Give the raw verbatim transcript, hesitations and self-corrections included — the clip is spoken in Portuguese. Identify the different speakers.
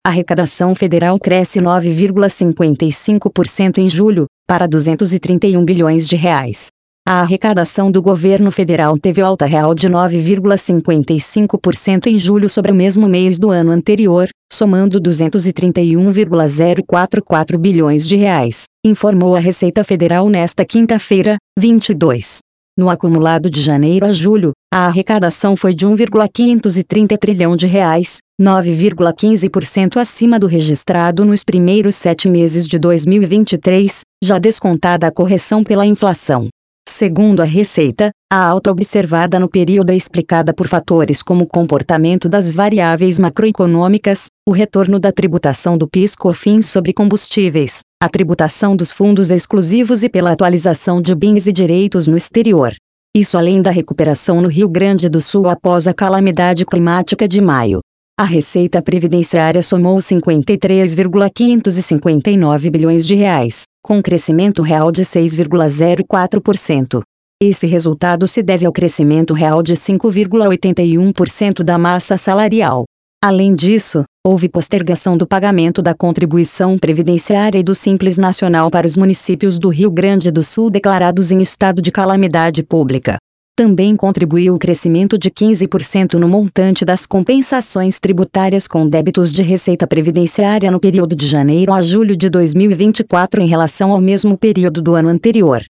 Speaker 1: A arrecadação federal cresce nove vírgula cinquenta e cinco por cento em julho, para duzentos e trinta e um bilhões de reais. A arrecadação do governo federal teve alta real de nove vírgula cinquenta e cinco por cento em julho sobre o mesmo mês do ano anterior, somando duzentos e trinta e um vírgula zero quatro quatro bilhões de reais, informou a Receita Federal nesta quinta-feira, vinte e dois. No acumulado de janeiro a julho, a arrecadação foi de um vírgula quinhentos e trinta trilhão de reais, nove vírgula quinze por cento acima do registrado nos primeiros sete meses de dois mil e vinte e três, já descontada a correção pela inflação. Segundo a Receita, a alta observada no período é explicada por fatores como o comportamento das variáveis macroeconômicas, o retorno da tributação do PIS/COFINS sobre combustíveis, a tributação dos fundos exclusivos e pela atualização de bens e direitos no exterior. Isso além da recuperação no Rio Grande do Sul após a calamidade climática de maio. A receita previdenciária somou cinquenta e três vírgula quinhentos e cinquenta e nove bilhões de reais, com crescimento real de seis vírgula zero quatro por cento. Esse resultado se deve ao crescimento real de cinco vírgula oitenta e um por cento da massa salarial. Além disso, houve postergação do pagamento da contribuição previdenciária e do Simples Nacional para os municípios do Rio Grande do Sul declarados em estado de calamidade pública. Também contribuiu o crescimento de quinze por cento no montante das compensações tributárias com débitos de receita previdenciária no período de janeiro a julho de dois mil e vinte e quatro em relação ao mesmo período do ano anterior.